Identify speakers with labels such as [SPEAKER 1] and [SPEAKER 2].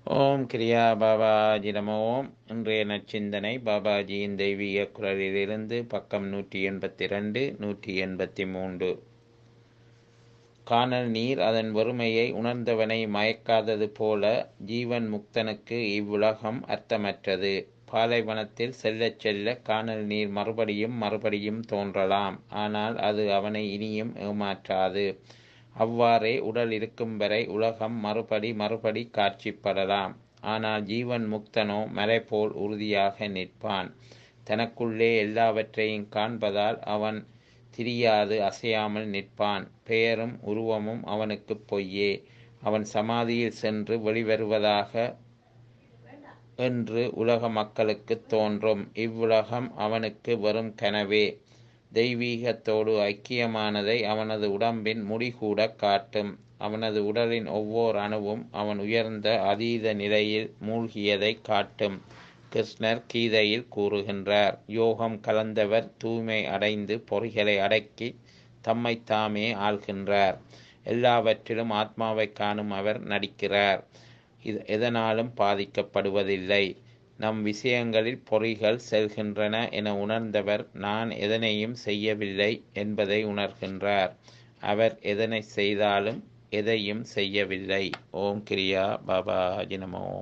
[SPEAKER 1] ஓம் கிரியா பாபாஜி நமோ ஓம். இன்றைய நற்சிந்தனை பாபாஜியின் தெய்வீக குரலிலிருந்து பக்கம் 182 183. கானல் நீர் அதன் வறுமையை உணர்ந்தவனை மயக்காதது போல ஜீவன் முக்தனுக்கு இவ்வுலகம் அர்த்தமற்றது. பாலைவனத்தில் செல்லச் செல்ல கானல் நீர் மறுபடியும் மறுபடியும் தோன்றலாம், ஆனால் அது அவனை இனியும் ஏமாற்றாது. அவ்வாறே உடல் இருக்கும் வரை உலகம் மறுபடி காட்சிப்படலாம், ஆனால் ஜீவன் முக்தனோ மலை போல் உறுதியாக நிற்பான். தனக்குள்ளே எல்லாவற்றையும் காண்பதால் அவன் திரியாது அசையாமல் நிற்பான். பெயரும் உருவமும் அவனுக்கு பொய்யே. அவன் சமாதியில் சென்று வெளிவருவதாக என்று உலக மக்களுக்கு தோன்றும். இவ்வுலகம் அவனுக்கு வெறும் கனவே. தெய்வீகத்தோடு ஐக்கியமானதை அவனது உடம்பின் முடிகூட காட்டும். அவனது உடலின் ஒவ்வொரு அணுவும் அவன் உயர்ந்த அதீத நிலையில் மூழ்கியதை காட்டும். கிருஷ்ணர் கீதையில் கூறுகின்றார், யோகம் கலந்தவர் தூய்மை அடைந்து பொறிகளை அடக்கி தம்மைத்தாமே ஆள்கின்றார். எல்லாவற்றிலும் ஆத்மாவை காணும் அவர் நடிக்கிறார். எதனாலும் பாதிக்கப்படுவதில்லை. நம் விஷயங்களில் பொறிகள் செல்கின்றன என உணர்ந்தவர் நான் எதனையும் செய்யவில்லை என்பதை உணர்கின்றார். அவர் எதனை செய்தாலும் எதையும் செய்யவில்லை. ஓம் கிரியா பாபாஜி நமோ.